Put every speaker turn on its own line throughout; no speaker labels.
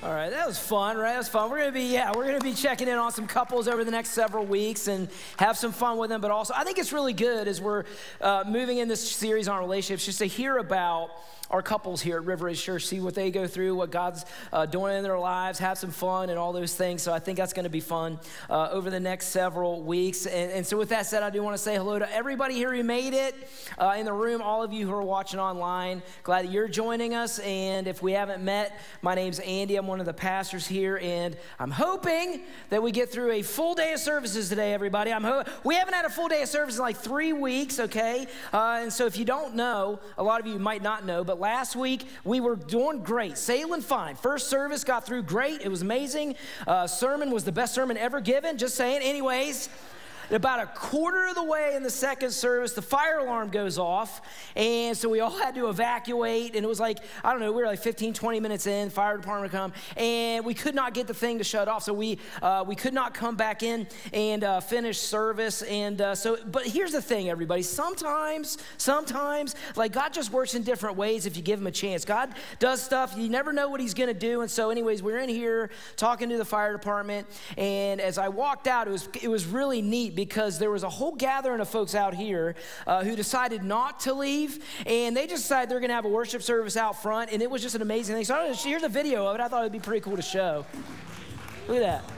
All right, that was fun, right? That was fun. We're gonna be checking in on some couples over the next several weeks and have some fun with them. But also, I think it's really good as we're moving in this series on relationships, just to hear about our couples here at River Ridge Church, see what they go through, what God's doing in their lives, have some fun and all those things. So I think that's going to be fun over the next several weeks. And so with that said, I do want to say hello to everybody here who made it in the room, all of you who are watching online. Glad that you're joining us. And if we haven't met, my name's Andy. I'm one of the pastors here, and I'm hoping that we get through a full day of services today, everybody. We haven't had a full day of service in like 3 weeks, okay? And so if you don't know, a lot of you might not know, but last week we were doing great, sailing fine. First service got through great. It was amazing. Sermon was the best sermon ever given, just saying. Anyways, about a quarter of the way in the second service, the fire alarm goes off, and so we all had to evacuate, and it was like, I don't know, we were like 15, 20 minutes in, fire department come, and we could not get the thing to shut off, so we could not come back in and finish service, and but here's the thing, everybody, sometimes, like God just works in different ways if you give him a chance. God does stuff, you never know what he's gonna do, and so anyways, we're in here talking to the fire department, and as I walked out, it was really neat, because there was a whole gathering of folks out here who decided not to leave, and they just decided they're going to have a worship service out front, and it was just an amazing thing. So here's a video of it. I thought it would be pretty cool to show. Look at that.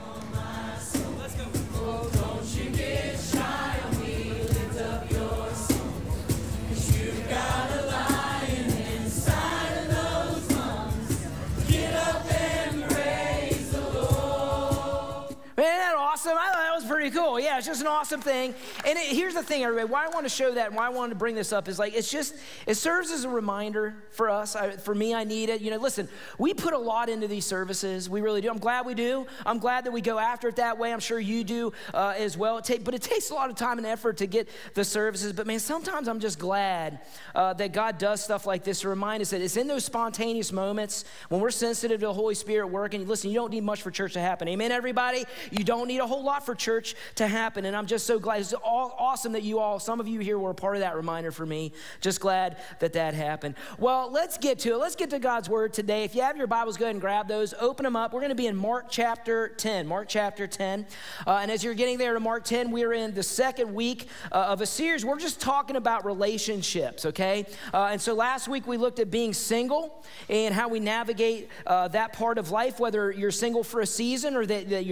Awesome. I thought that was pretty cool. Yeah, it's just an awesome thing. And here's the thing, everybody. Why I want to show that and why I wanted to bring this up is like, it serves as a reminder for us. For me, I need it. You know, listen, we put a lot into these services. We really do. I'm glad we do. I'm glad that we go after it that way. I'm sure you do as well. But it takes a lot of time and effort to get the services. But man, sometimes I'm just glad that God does stuff like this to remind us that it's in those spontaneous moments when we're sensitive to the Holy Spirit working. Listen, you don't need much for church to happen. Amen, everybody? You don't need a whole lot for church to happen, and I'm just so glad. It's awesome that some of you here were a part of that reminder for me. Just glad that happened. Well, let's get to it. Let's get to God's word today. If you have your Bibles, go ahead and grab those. Open them up. We're going to be in Mark chapter 10. Mark chapter 10. And as you're getting there to Mark 10, we're in the second week of a series. We're just talking about relationships, okay? And so last week we looked at being single and how we navigate that part of life, whether you're single for a season or that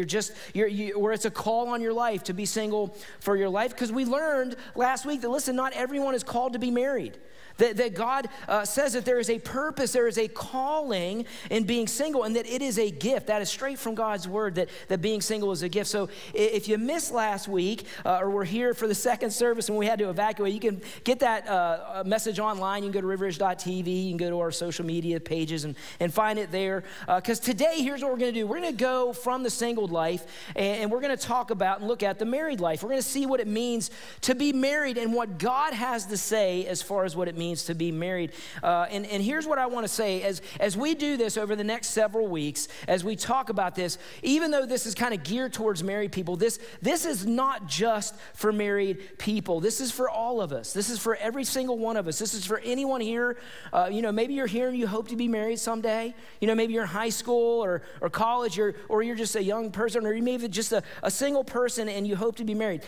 or it's a call on your life to be single for your life. Because we learned last week that, listen, not everyone is called to be married. That God says that there is a purpose, there is a calling in being single, and that it is a gift. That is straight from God's word, that being single is a gift. So if you missed last week, or were here for the second service and we had to evacuate, you can get that message online. You can go to riveridge.tv, you can go to our social media pages and find it there. Because today, here's what we're going to do. We're going to go from the single life, and we're going to talk about and look at the married life. We're going to see what it means to be married and what God has to say as far as what it means to be married. And here's what I want to say. As we do this over the next several weeks, as we talk about this, even though this is kind of geared towards married people, this is not just for married people. This is for all of us. This is for every single one of us. This is for anyone here. Maybe you're here and you hope to be married someday. Maybe you're in high school or college, or you're just a young person, or you maybe just a single person and you hope to be married.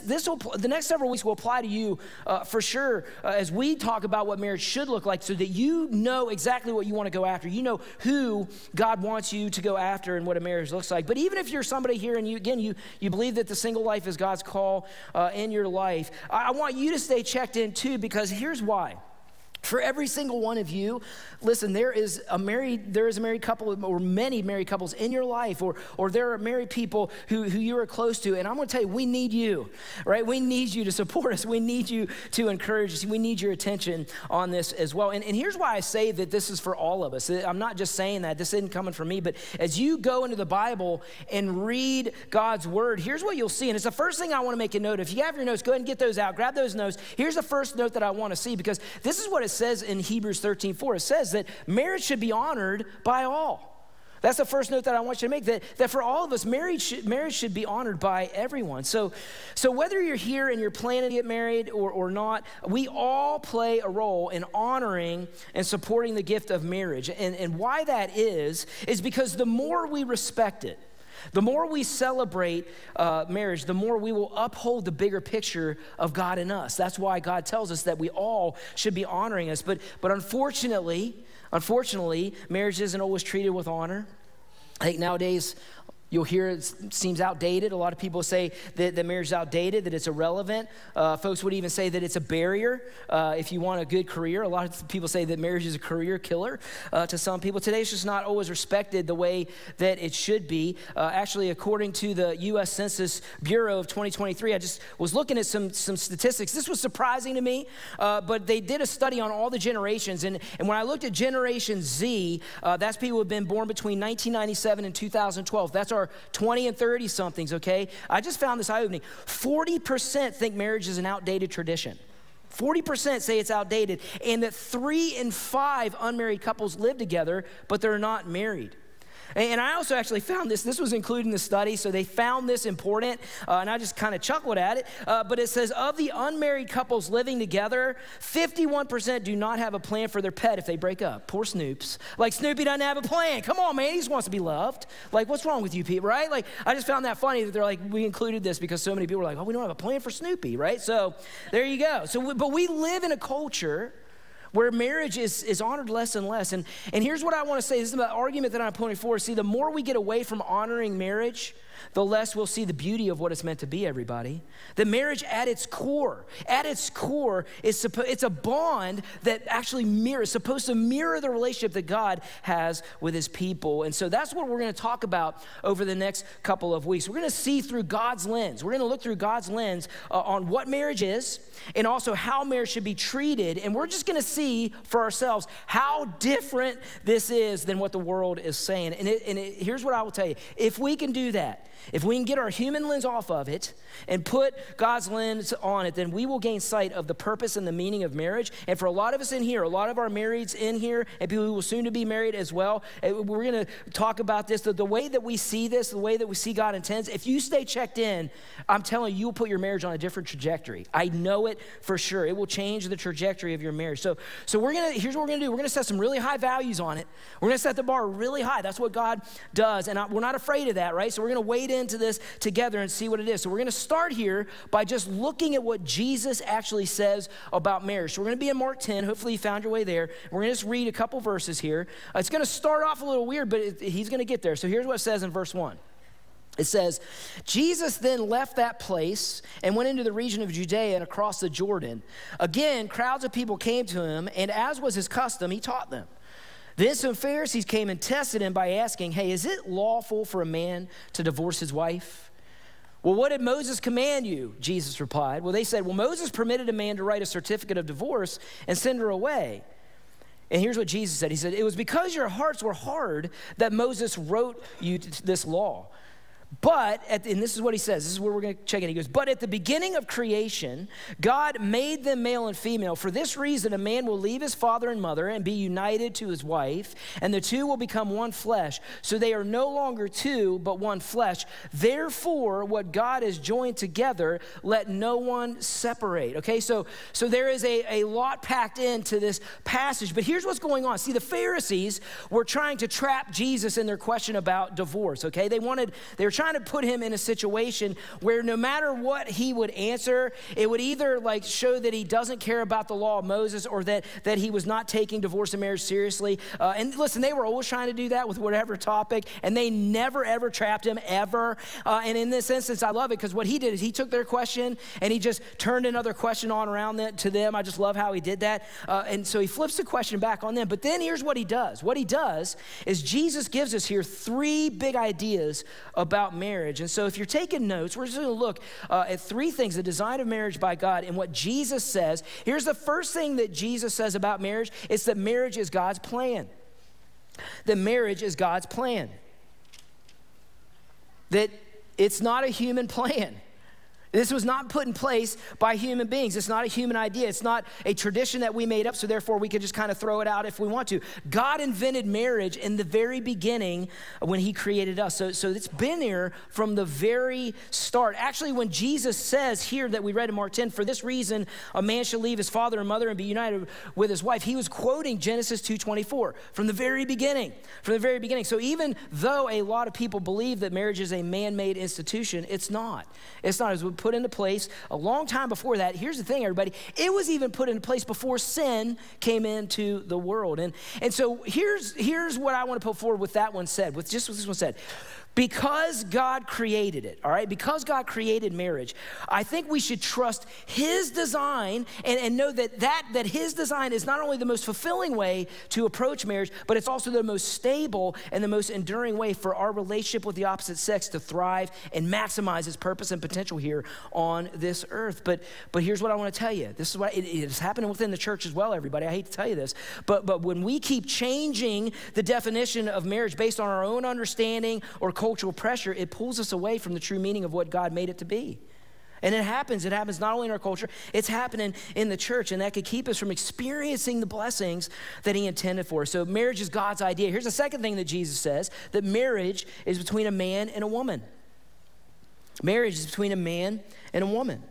The next several weeks will apply to you for sure as we talk about what marriage should look like, so that you know exactly what you want to go after. You know who God wants you to go after and what a marriage looks like. But even if you're somebody here and you believe that the single life is God's call in your life, I want you to stay checked in too, because here's why. For every single one of you, listen, there is a married couple or many married couples in your life, or there are married people who you are close to. And I'm going to tell you, we need you, right? We need you to support us. We need you to encourage us. We need your attention on this as well. And here's why I say that this is for all of us. I'm not just saying that. This isn't coming from me. But as you go into the Bible and read God's word, here's what you'll see. And it's the first thing I want to make a note of. If you have your notes, go ahead and get those out. Grab those notes. Here's the first note that I want to see, because this is what it says in Hebrews 13:4. It says that marriage should be honored by all. That's the first note that I want you to make, that for all of us, marriage should be honored by everyone. So whether you're here and you're planning to get married or not, we all play a role in honoring and supporting the gift of marriage. And why that is because the more we respect it, the more we celebrate marriage, the more we will uphold the bigger picture of God in us. That's why God tells us that we all should be honoring us. But unfortunately, marriage isn't always treated with honor. I think nowadays, you'll hear it seems outdated. A lot of people say that marriage is outdated, that it's irrelevant. Folks would even say that it's a barrier if you want a good career. A lot of people say that marriage is a career killer to some people. Today, it's just not always respected the way that it should be. Actually, according to the U.S. Census Bureau of 2023, I just was looking at some statistics. This was surprising to me, but they did a study on all the generations. And when I looked at Generation Z, that's people who have been born between 1997 and 2012. That's our 20 and 30 somethings, okay? I just found this eye-opening. 40% think marriage is an outdated tradition. 40% say it's outdated, and that 3 in 5 unmarried couples live together, but they're not married. And I also actually found this was included in the study, so they found this important, and I just kind of chuckled at it. But it says, of the unmarried couples living together, 51% do not have a plan for their pet if they break up. Poor Snoops. Like, Snoopy doesn't have a plan. Come on, man, he just wants to be loved. Like, what's wrong with you people, right? Like, I just found that funny that they're like, we included this because so many people were like, oh, we don't have a plan for Snoopy, right? So there you go. But we live in a culture where marriage is honored less and less. And here's what I want to say. This is the argument that I'm pointing forward. See, the more we get away from honoring marriage, the less we'll see the beauty of what it's meant to be, everybody. The marriage at its core, it's a bond that actually is supposed to mirror the relationship that God has with his people. And so that's what we're going to talk about over the next couple of weeks. We're going to see through God's lens. We're going to look through God's lens on what marriage is and also how marriage should be treated. And we're just going to see for ourselves how different this is than what the world is saying. And here's what I will tell you. If we can do that, if we can get our human lens off of it and put God's lens on it, then we will gain sight of the purpose and the meaning of marriage. And for a lot of us in here, a lot of our marrieds in here, and people who will soon to be married as well, we're going to talk about this. The way that we see this, the way that we see God intends, if you stay checked in, I'm telling you, you'll put your marriage on a different trajectory. I know it for sure. It will change the trajectory of your marriage. So here's what we're going to do. We're going to set some really high values on it. We're going to set the bar really high. That's what God does. And we're not afraid of that, right? So we're going to wade into this together and see what it is. So we're going to start here by just looking at what Jesus actually says about marriage. So we're going to be in Mark 10. Hopefully you found your way there. We're going to just read a couple verses here. It's going to start off a little weird, but he's going to get there. So here's what it says in verse 1. It says, Jesus then left that place and went into the region of Judea and across the Jordan. Again, crowds of people came to him, and as was his custom, he taught them. Then some Pharisees came and tested him by asking, hey, is it lawful for a man to divorce his wife? Well, what did Moses command you? Jesus replied. Well, they said, well, Moses permitted a man to write a certificate of divorce and send her away. And here's what Jesus said. He said, it was because your hearts were hard that Moses wrote you this law. But, and this is what he says, this is where we're going to check it. He goes, but at the beginning of creation, God made them male and female. For this reason, a man will leave his father and mother and be united to his wife, and the two will become one flesh. So they are no longer two, but one flesh. Therefore, what God has joined together, let no one separate. Okay, so there is a lot packed into this passage. But here's what's going on. See, the Pharisees were trying to trap Jesus in their question about divorce, okay? They were trying to put him in a situation where no matter what he would answer, it would either like show that he doesn't care about the law of Moses or that he was not taking divorce and marriage seriously. And listen, they were always trying to do that with whatever topic, and they never ever trapped him ever. And in this instance, I love it because what he did is he took their question and he just turned another question on around that to them. I just love how he did that. And so he flips the question back on them. But then here's what he does. What he does is Jesus gives us here 3 big ideas about marriage. And so if you're taking notes, we're just going to look at 3 things, the design of marriage by God and what Jesus says. Here's the first thing that Jesus says about marriage. It's that marriage is God's plan. That marriage is God's plan. That it's not a human plan. This was not put in place by human beings. It's not a human idea. It's not a tradition that we made up, so therefore we could just kind of throw it out if we want to. God invented marriage in the very beginning when he created us. So it's been here from the very start. Actually, when Jesus says here that we read in Mark 10, for this reason, a man shall leave his father and mother and be united with his wife, he was quoting Genesis 2:24 from the very beginning. From the very beginning. So even though a lot of people believe that marriage is a man-made institution, it's not. It's not. It was put into place a long time before that. Here's the thing, everybody. It was even put into place before sin came into the world. And so here's what I want to put forward with that one said, with just what this one said. Because God created it, all right? Because God created marriage, I think we should trust his design and know that his design is not only the most fulfilling way to approach marriage, but it's also the most stable and the most enduring way for our relationship with the opposite sex to thrive and maximize its purpose and potential here on this earth. But here's what I want to tell you. This is what it is happening within the church as well, everybody. I hate to tell you this, but when we keep changing the definition of marriage based on our own understanding or cultural pressure, it pulls us away from the true meaning of what God made it to be. And it happens not only in our culture, it's happening in the church, and that could keep us from experiencing the blessings that he intended for us. So marriage is God's idea. Here's the second thing that Jesus says, that marriage is between a man and a woman. Marriage is between a man and a woman.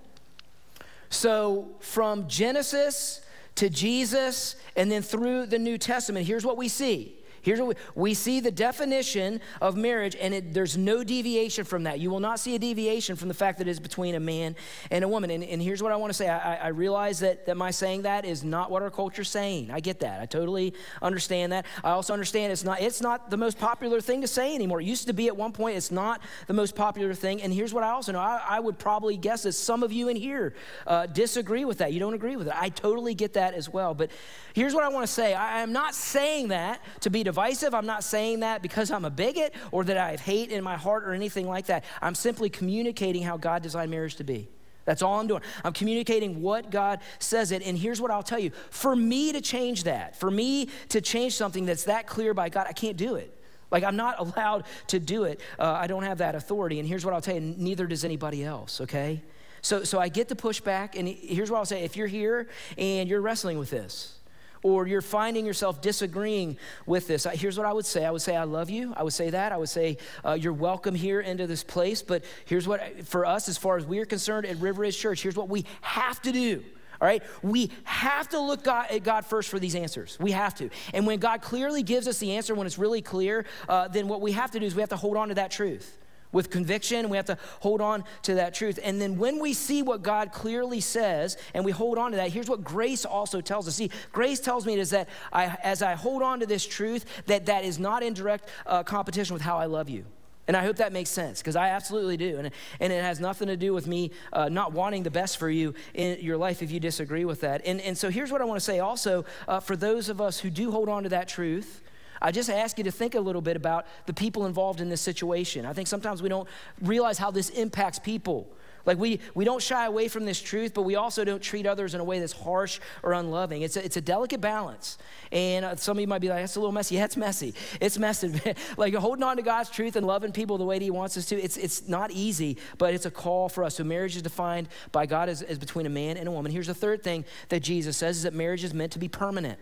So from Genesis to Jesus and then through the New Testament, here's what we see. Here's what we see the definition of marriage, and there's no deviation from that. You will not see a deviation from the fact that it is between a man and a woman. And here's what I want to say. I realize that my saying that is not what our culture's saying. I get that. I totally understand that. I also understand it's not the most popular thing to say anymore. It used to be at one point. It's not the most popular thing. And here's what I also know. I would probably guess that some of you in here disagree with that. You don't agree with it. I totally get that as well. But here's what I want to say. I am not saying that to be divisive. I'm not saying that because I'm a bigot or that I have hate in my heart or anything like that. I'm simply communicating how God designed marriage to be. That's all I'm doing. I'm communicating what God says it. And here's what I'll tell you. For me to change that, for me to change something that's that clear by God, I can't do it. Like, I'm not allowed to do it. I don't have that authority. And here's what I'll tell you. Neither does anybody else, okay? So I get to push back. And here's what I'll say. If you're here and you're wrestling with this, or you're finding yourself disagreeing with this, here's what I would say. I would say, I love you. I would say that. I would say, you're welcome here into this place. But here's what, for us, as far as we're concerned at River Ridge Church, here's what we have to do. All right, we have to look at God first for these answers. We have to. And when God clearly gives us the answer, when it's really clear, then what we have to do is we have to hold on to that truth. With conviction, we have to hold on to that truth. And then when we see what God clearly says and we hold on to that, here's what grace also tells us. See, grace tells me is that as I hold on to this truth, that is not in direct competition with how I love you. And I hope that makes sense, because I absolutely do. And it has nothing to do with me not wanting the best for you in your life if you disagree with that. And so here's what I want to say also, for those of us who do hold on to that truth, I just ask you to think a little bit about the people involved in this situation. I think sometimes we don't realize how this impacts people. Like we don't shy away from this truth, but we also don't treat others in a way that's harsh or unloving. It's a delicate balance. And some of you might be like, that's a little messy. Yeah, it's messy. It's messy. Like holding on to God's truth and loving people the way that he wants us to, it's not easy, but it's a call for us. So marriage is defined by God as between a man and a woman. Here's the third thing that Jesus says is that marriage is meant to be permanent.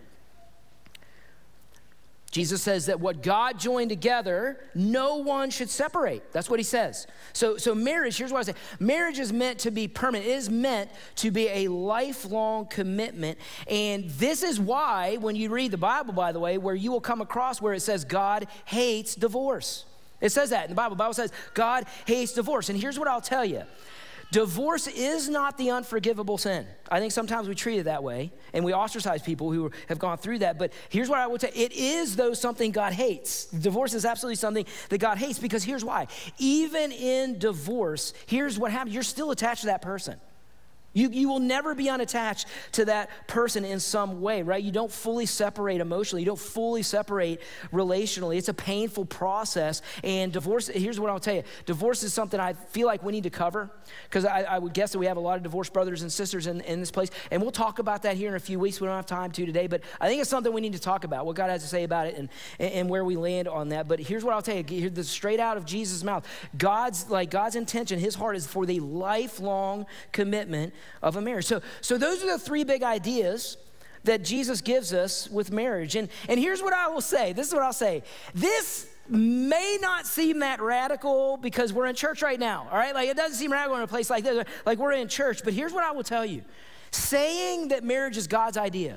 Jesus says that what God joined together, no one should separate. That's what he says. So marriage, here's what I say. Marriage is meant to be permanent. It is meant to be a lifelong commitment. And this is why, when you read the Bible, by the way, where you will come across where it says God hates divorce. It says that in the Bible. The Bible says God hates divorce. And here's what I'll tell you. Divorce is not the unforgivable sin. I think sometimes we treat it that way, and we ostracize people who have gone through that. But here's what I would say. It is, though, something God hates. Divorce is absolutely something that God hates, because here's why. Even in divorce, here's what happens. You're still attached to that person. You will never be unattached to that person in some way, right? You don't fully separate emotionally. You don't fully separate relationally. It's a painful process. And divorce, here's what I'll tell you. Divorce is something I feel like we need to cover, because I would guess that we have a lot of divorced brothers and sisters in this place. And we'll talk about that here in a few weeks. We don't have time to today, but I think it's something we need to talk about, what God has to say about it and where we land on that. But here's what I'll tell you. Hear this straight out of Jesus' mouth. God's intention, his heart is for the lifelong commitment of a marriage. So those are the three big ideas that Jesus gives us with marriage. And here's what I will say. This is what I'll say. This may not seem that radical because we're in church right now, all right? Like, it doesn't seem radical in a place like this, like we're in church. But here's what I will tell you. Saying that marriage is God's idea,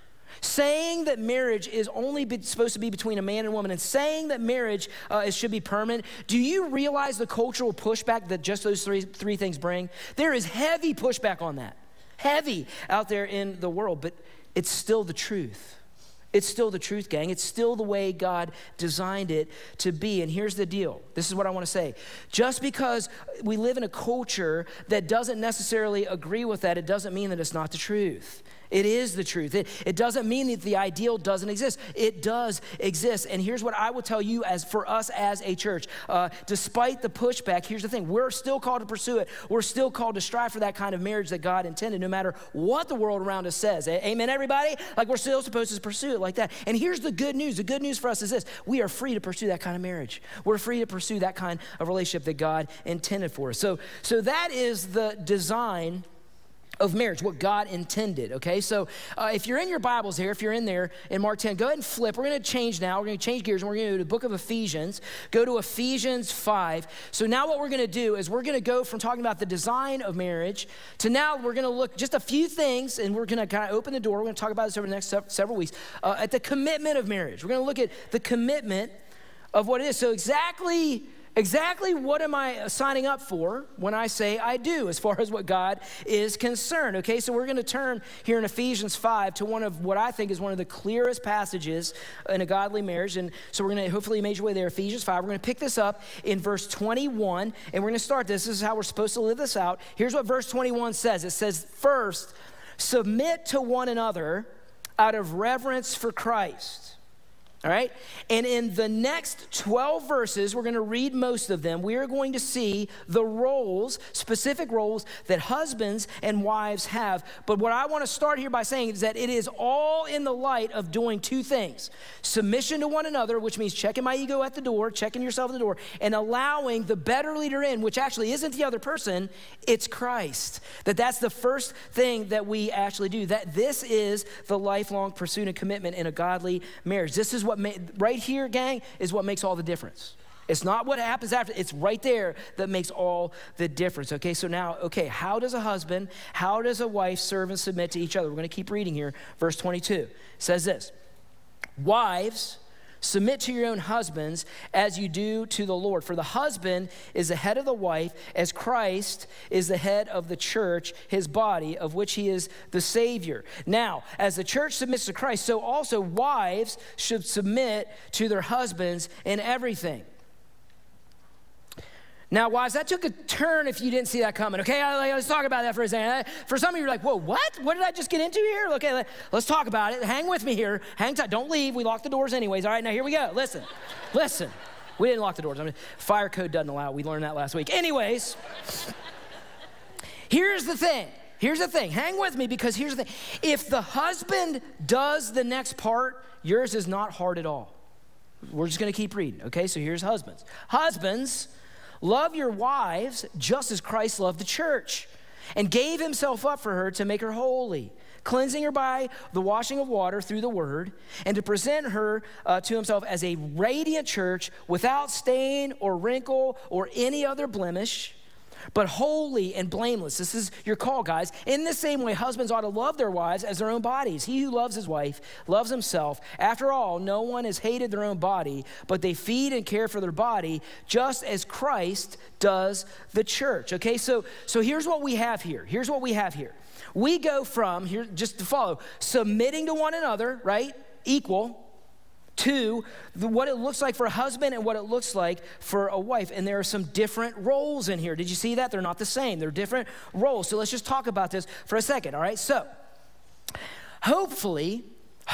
saying that marriage is only supposed to be between a man and woman, and saying that marriage should be permanent, do you realize the cultural pushback that just those three things bring? There is heavy pushback on that. Heavy out there in the world, but it's still the truth. It's still the truth, gang. It's still the way God designed it to be. And here's the deal. This is what I want to say. Just because we live in a culture that doesn't necessarily agree with that, it doesn't mean that it's not the truth. It is the truth. It doesn't mean that the ideal doesn't exist. It does exist. And here's what I will tell you for us as a church. Despite the pushback, here's the thing. We're still called to pursue it. We're still called to strive for that kind of marriage that God intended, no matter what the world around us says. Amen, everybody? Like, we're still supposed to pursue it like that. And here's the good news. The good news for us is this. We are free to pursue that kind of marriage. We're free to pursue that kind of relationship that God intended for us. So that is the design of marriage, what God intended, okay? So if you're in your Bibles here, if you're in there in Mark 10, go ahead and flip. We're going to change now. We're going to change gears, and we're going to go to the book of Ephesians. Go to Ephesians 5. So now what we're going to do is we're going to go from talking about the design of marriage to now we're going to look just a few things, and we're going to kind of open the door. We're going to talk about this over the next several weeks at the commitment of marriage. We're going to look at the commitment of what it is. So exactly what am I signing up for when I say I do as far as what God is concerned, okay? So we're going to turn here in Ephesians 5 to one of what I think is one of the clearest passages in a godly marriage. And so we're going to hopefully make your way there, Ephesians 5. We're going to pick this up in verse 21, and we're going to start this. This is how we're supposed to live this out. Here's what verse 21 says. It says, first, submit to one another out of reverence for Christ. All right? And in the next 12 verses, we're going to read most of them. We are going to see the roles, specific roles that husbands and wives have. But what I want to start here by saying is that it is all in the light of doing two things. Submission to one another, which means checking my ego at the door, checking yourself at the door, and allowing the better leader in, which actually isn't the other person, it's Christ. That's the first thing that we actually do. That this is the lifelong pursuit and commitment in a godly marriage. This is what right here, gang, is what makes all the difference. It's not what happens after. It's right there that makes all the difference. Okay, so now, how does a husband, how does a wife serve and submit to each other? We're going to keep reading here. Verse 22 it says this. Wives, submit to your own husbands as you do to the Lord. For the husband is the head of the wife, as Christ is the head of the church, his body, of which he is the Savior. Now, as the church submits to Christ, so also wives should submit to their husbands in everything. Now, wives, that took a turn if you didn't see that coming, okay? Let's talk about that for a second. For some of you, you're like, whoa, what? What did I just get into here? Okay, let's talk about it. Hang with me here. Hang tight. Don't leave. We locked the doors anyways. All right, now here we go. Listen. We didn't lock the doors. Fire code doesn't allow it. We learned that last week. Anyways, here's the thing. Hang with me, because here's the thing. If the husband does the next part, yours is not hard at all. We're just going to keep reading, okay? So here's husbands. Husbands, love your wives just as Christ loved the church and gave himself up for her to make her holy, cleansing her by the washing of water through the word, and to present her to himself as a radiant church without stain or wrinkle or any other blemish, but holy and blameless. This is your call, guys. In the same way, husbands ought to love their wives as their own bodies. He who loves his wife loves himself. After all, no one has hated their own body, but they feed and care for their body just as Christ does the church. Okay, so here's what we have here. We go from, here, just to follow, submitting to one another, right? Equal. 2, what it looks like for a husband and what it looks like for a wife. And there are some different roles in here. Did you see that? They're not the same. They're different roles. So let's just talk about this for a second, all right? So hopefully,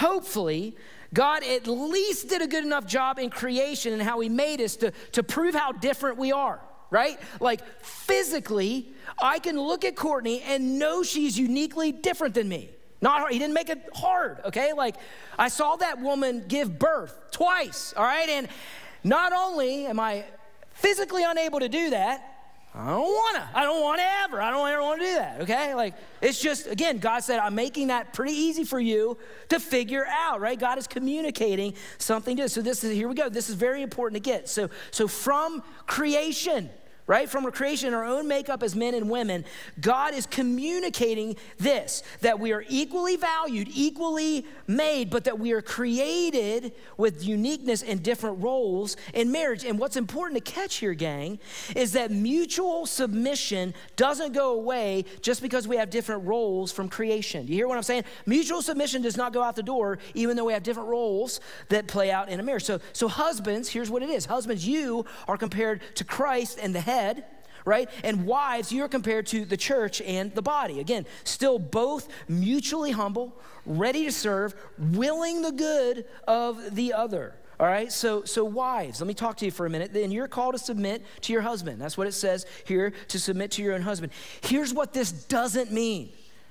God at least did a good enough job in creation and how he made us to prove how different we are, right? Like physically, I can look at Courtney and know she's uniquely different than me. Not hard. He didn't make it hard, okay? Like I saw that woman give birth twice, all right? And not only am I physically unable to do that, I don't want to ever want to do that, okay? Like, it's just, again, God said, I'm making that pretty easy for you to figure out, right? God is communicating something to us. So here we go. This is very important to get. So from creation, right? From our creation, our own makeup as men and women, God is communicating this, that we are equally valued, equally made, but that we are created with uniqueness and different roles in marriage. And what's important to catch here, gang, is that mutual submission doesn't go away just because we have different roles from creation. You hear what I'm saying? Mutual submission does not go out the door, even though we have different roles that play out in a marriage. So husbands, here's what it is. Husbands, you are compared to Christ and the head, right? And wives, you're compared to the church and the body. Again, still both mutually humble, ready to serve, willing the good of the other. All right, so wives, let me talk to you for a minute. Then you're called to submit to your husband. That's what it says here, to submit to your own husband. Here's what this doesn't mean.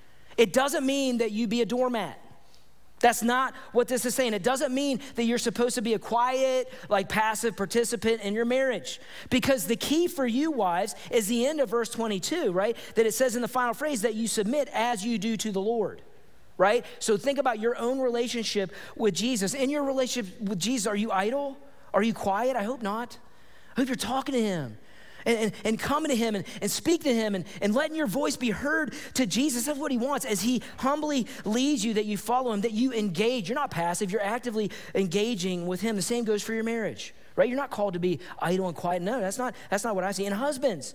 It doesn't mean that you be a doormat. That's not what this is saying. It doesn't mean that you're supposed to be a quiet, like passive participant in your marriage. Because the key for you, wives, is the end of verse 22, right? That it says in the final phrase that you submit as you do to the Lord, right? So think about your own relationship with Jesus. In your relationship with Jesus, are you idle? Are you quiet? I hope not. I hope you're talking to him. And coming to him and speak to him and letting your voice be heard to Jesus. That's what he wants. As he humbly leads you, that you follow him, that you engage. You're not passive. You're actively engaging with him. The same goes for your marriage, right? You're not called to be idle and quiet. No, that's not what I see. And husbands,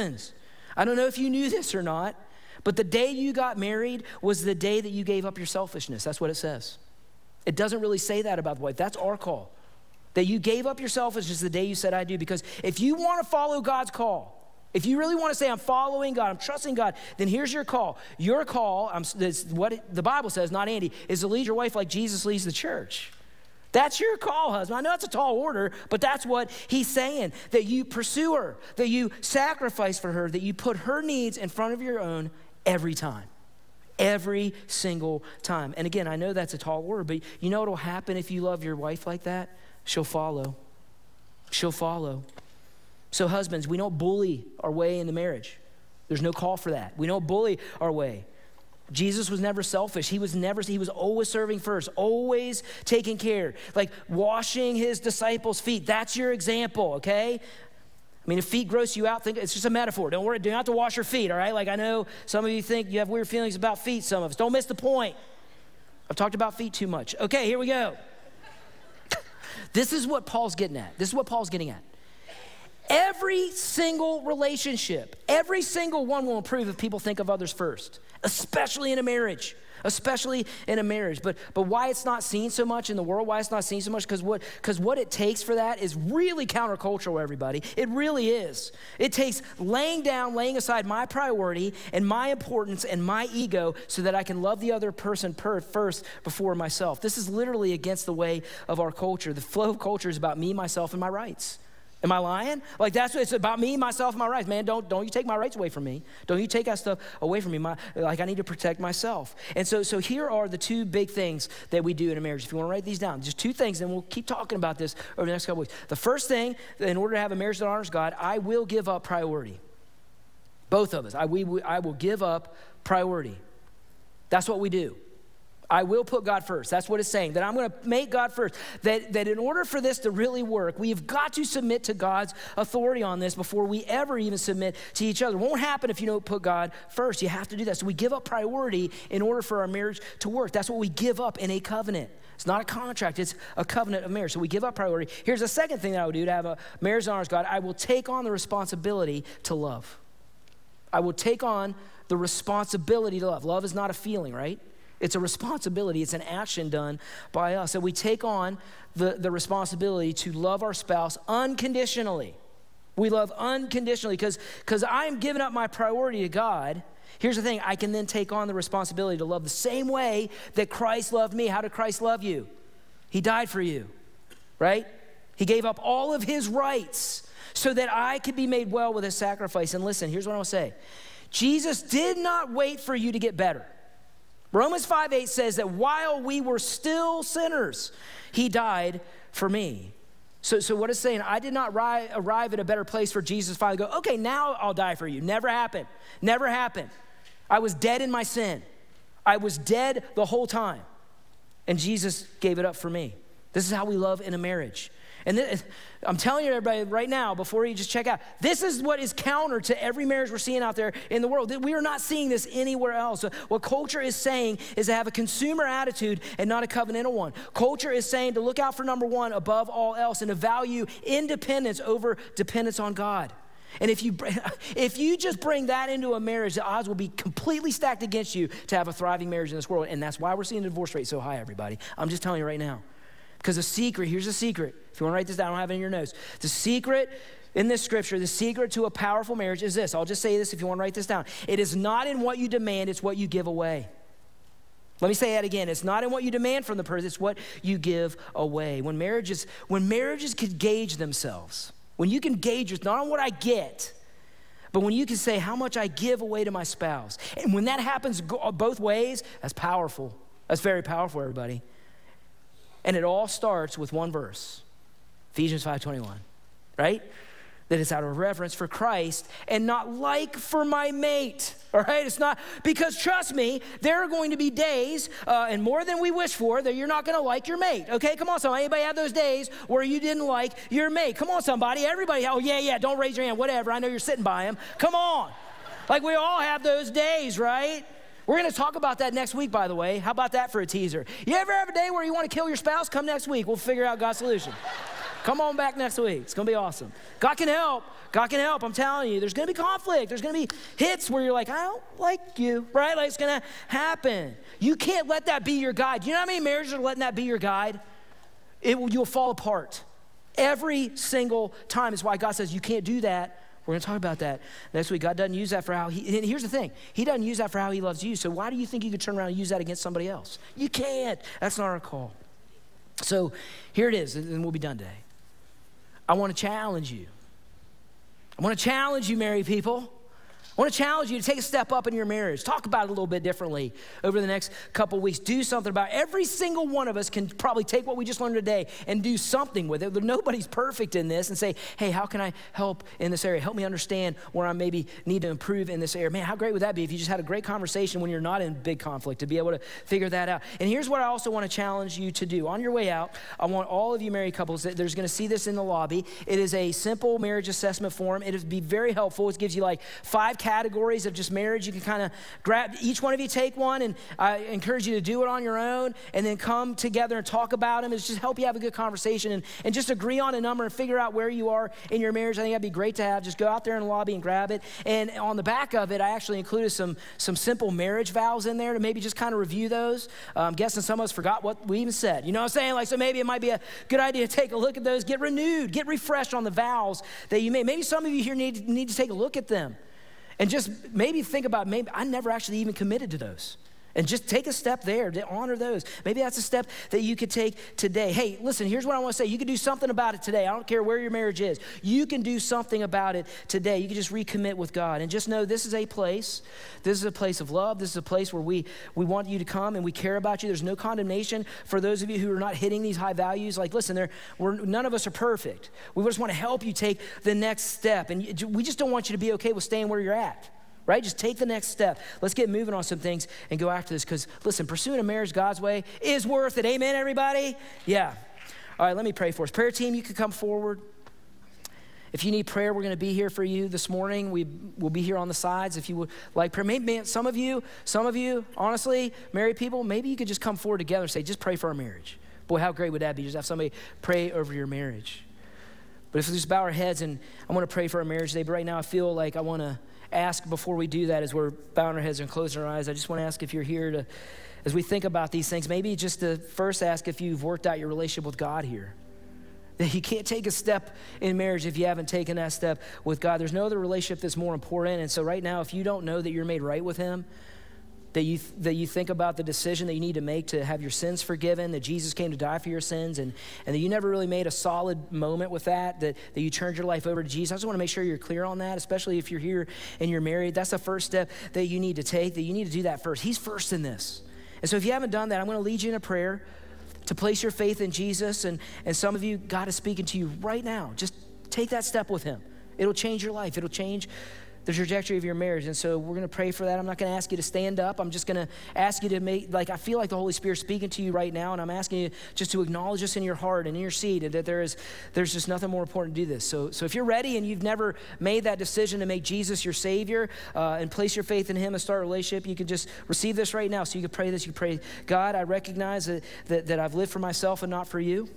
I don't know if you knew this or not, but the day you got married was the day that you gave up your selfishness. That's what it says. It doesn't really say that about the wife. That's our call. That you gave up your selfishness the day you said, I do. Because if you want to follow God's call, if you really want to say, I'm following God, I'm trusting God, then here's your call. Your call, what the Bible says, not Andy, is to lead your wife like Jesus leads the church. That's your call, husband. I know it's a tall order, but that's what he's saying. That you pursue her, that you sacrifice for her, that you put her needs in front of your own every time. Every single time. And again, I know that's a tall order, but you know what will happen if you love your wife like that? She'll follow. She'll follow. So husbands, we don't bully our way into marriage. There's no call for that. We don't bully our way. Jesus was never selfish. He was always serving first, always taking care, like washing his disciples' feet. That's your example, okay? I mean, if feet gross you out, think it's just a metaphor. Don't worry, do not have to wash your feet, all right? Like I know some of you think you have weird feelings about feet, some of us. Don't miss the point. I've talked about feet too much. Okay, here we go. This is what Paul's getting at. Every single relationship, every single one will improve if people think of others first, especially in a marriage. But why it's not seen so much in the world, why it's not seen so much, because what it takes for that is really countercultural, everybody. It really is. It takes laying aside my priority and my importance and my ego so that I can love the other person first before myself. This is literally against the way of our culture. The flow of culture is about me, myself, and my rights. Am I lying? Like that's what it's about, me, myself, and my rights. Man, don't you take my rights away from me. Don't you take that stuff away from me. I need to protect myself. And so here are the two big things that we do in a marriage. If you want to write these down, just two things, then we'll keep talking about this over the next couple weeks. The first thing, in order to have a marriage that honors God, I will give up priority. Both of us. I will give up priority. That's what we do. I will put God first. That's what it's saying, that I'm going to make God first. That in order for this to really work, we've got to submit to God's authority on this before we ever even submit to each other. It won't happen if you don't put God first. You have to do that. So we give up priority in order for our marriage to work. That's what we give up in a covenant. It's not a contract, it's a covenant of marriage. So we give up priority. Here's the second thing that I would do to have a marriage that honors God. I will take on the responsibility to love. I will take on the responsibility to love. Love is not a feeling, right? It's a responsibility. It's an action done by us. So we take on the responsibility to love our spouse unconditionally. We love unconditionally because I'm giving up my priority to God. Here's the thing, I can then take on the responsibility to love the same way that Christ loved me. How did Christ love you? He died for you, right? He gave up all of his rights so that I could be made well with his sacrifice. And listen, here's what I want to say. Jesus did not wait for you to get better. Romans 5:8 says that while we were still sinners, he died for me. So what it's saying, I did not arrive at a better place for Jesus to finally go, okay, now I'll die for you. Never happened. Never happened. I was dead in my sin. I was dead the whole time. And Jesus gave it up for me. This is how we love in a marriage. And I'm telling you, everybody, right now, before you just check out, this is what is counter to every marriage we're seeing out there in the world. We are not seeing this anywhere else. What culture is saying is to have a consumer attitude and not a covenantal one. Culture is saying to look out for number one above all else and to value independence over dependence on God. And if you just bring that into a marriage, the odds will be completely stacked against you to have a thriving marriage in this world. And that's why we're seeing the divorce rate so high, everybody. I'm just telling you right now. Because the secret, here's the secret. If you want to write this down, I don't have it in your notes. The secret in this scripture, the secret to a powerful marriage is this. I'll just say this if you want to write this down. It is not in what you demand, it's what you give away. Let me say that again. It's not in what you demand from the person, it's what you give away. When marriages could gauge themselves, when you can gauge it, not on what I get, but when you can say how much I give away to my spouse. And when that happens both ways, that's powerful. That's very powerful, everybody. And it all starts with one verse, Ephesians 5:21, right? That it's out of reverence for Christ and not like for my mate, all right? It's not, because trust me, there are going to be days, and more than we wish for, that you're not gonna like your mate, okay? Come on, somebody, anybody have those days where you didn't like your mate? Come on, somebody, everybody, oh yeah, don't raise your hand, whatever, I know you're sitting by him. Come on, like we all have those days, right? We're gonna talk about that next week, by the way. How about that for a teaser? You ever have a day where you wanna kill your spouse? Come next week, we'll figure out God's solution. Come on back next week, it's gonna be awesome. God can help, I'm telling you. There's gonna be conflict, there's gonna be hits where you're like, I don't like you, right? Like it's gonna happen. You can't let that be your guide. You know how many marriages are letting that be your guide? You'll fall apart. Every single time is why God says you can't do that. We're gonna talk about that next week. God doesn't use that for how and here's the thing, he doesn't use that for how he loves you, so why do you think you could turn around and use that against somebody else? You can't, that's not our call. So here it is, and we'll be done today. I wanna challenge you. I wanna challenge you, married people. I wanna challenge you to take a step up in your marriage. Talk about it a little bit differently over the next couple weeks. Do something about it. Every single one of us can probably take what we just learned today and do something with it. Nobody's perfect in this and say, hey, how can I help in this area? Help me understand where I maybe need to improve in this area. Man, how great would that be if you just had a great conversation when you're not in big conflict to be able to figure that out. And here's what I also wanna challenge you to do. On your way out, I want all of you married couples, there's gonna see this in the lobby. It is a simple marriage assessment form. It'll be very helpful. It gives you like 5 categories of just marriage. You can kind of grab, each one of you take one, and I encourage you to do it on your own and then come together and talk about them. It's just help you have a good conversation and just agree on a number and figure out where you are in your marriage. I think that'd be great to have. Just go out there in the lobby and grab it. And on the back of it, I actually included some simple marriage vows in there to maybe just kind of review those. I'm guessing some of us forgot what we even said. You know what I'm saying? Like, so maybe it might be a good idea to take a look at those, get renewed, get refreshed on the vows that you made. Maybe some of you here need to take a look at them. And just maybe think about, maybe I never actually even committed to those. And just take a step there to honor those. Maybe that's a step that you could take today. Hey, listen, here's what I want to say. You can do something about it today. I don't care where your marriage is. You can do something about it today. You can just recommit with God. And just know this is a place. This is a place of love. This is a place where we want you to come and we care about you. There's no condemnation for those of you who are not hitting these high values. Like, listen, none of us are perfect. We just want to help you take the next step. And we just don't want you to be okay with staying where you're at. Right? Just take the next step. Let's get moving on some things and go after this, because listen, pursuing a marriage God's way is worth it. Amen, everybody? Yeah. All right, let me pray for us. Prayer team, you can come forward. If you need prayer, we're going to be here for you this morning. We'll be here on the sides if you would like prayer. Maybe some of you, honestly, married people, maybe you could just come forward together and say, just pray for our marriage. Boy, how great would that be? Just have somebody pray over your marriage. But if we just bow our heads, and I want to pray for our marriage today, but right now I feel like I want to ask before we do that, as we're bowing our heads and closing our eyes, I just want to ask if you're here to, as we think about these things, maybe just to first ask if you've worked out your relationship with God here. That you can't take a step in marriage if you haven't taken that step with God. There's no other relationship that's more important. And so right now, if you don't know that you're made right with him, that you think about the decision that you need to make to have your sins forgiven, that Jesus came to die for your sins, and that you never really made a solid moment with that you turned your life over to Jesus. I just want to make sure you're clear on that, especially if you're here and you're married. That's the first step that you need to take, that you need to do that first. He's first in this. And so if you haven't done that, I'm going to lead you in a prayer to place your faith in Jesus. And some of you, God is speaking to you right now. Just take that step with him. It'll change your life. It'll change the trajectory of your marriage. And so we're going to pray for that. I'm not going to ask you to stand up. I'm just going to ask you to I feel like the Holy Spirit's speaking to you right now, and I'm asking you just to acknowledge this in your heart and in your seat, and that there's just nothing more important to do this. So if you're ready and you've never made that decision to make Jesus your Savior and place your faith in him and start a relationship, you can just receive this right now. So you can pray this. You pray, God, I recognize that I've lived for myself and not for you.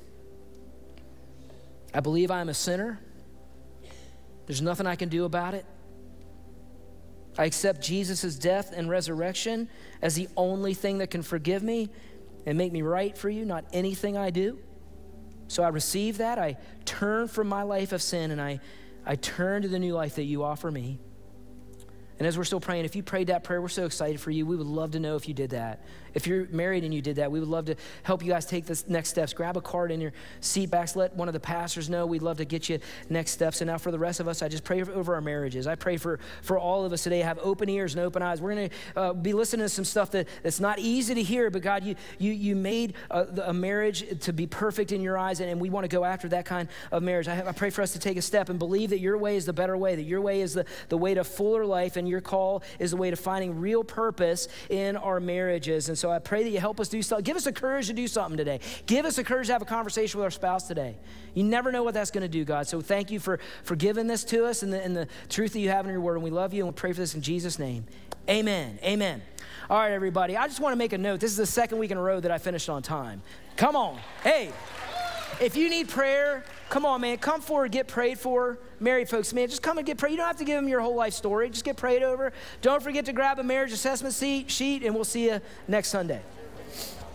I believe I am a sinner. There's nothing I can do about it. I accept Jesus' death and resurrection as the only thing that can forgive me and make me right for you, not anything I do. So I receive that. I turn from my life of sin, and I turn to the new life that you offer me. And as we're still praying, if you prayed that prayer, we're so excited for you. We would love to know if you did that. If you're married and you did that, we would love to help you guys take the next steps. Grab a card in your seat backs. Let one of the pastors know. We'd love to get you next steps. And now for the rest of us, I just pray over our marriages. I pray for all of us today. Have open ears and open eyes. We're going to be listening to some stuff that's not easy to hear, but God, you made a marriage to be perfect in your eyes, and we want to go after that kind of marriage. I pray for us to take a step and believe that your way is the better way, that your way is the way to fuller life, and your call is the way to finding real purpose in our marriages. And so I pray that you help us do something. Give us the courage to do something today. Give us the courage to have a conversation with our spouse today. You never know what that's going to do, God. So thank you for giving this to us and the truth that you have in your word. And we love you, and we pray for this in Jesus' name. Amen. Amen. All right, everybody. I just want to make a note. This is the second week in a row that I finished on time. Come on. Hey, if you need prayer, come on, man. Come forward, get prayed for. Married folks, man, just come and get prayed. You don't have to give them your whole life story. Just get prayed over. Don't forget to grab a marriage assessment sheet, and we'll see you next Sunday.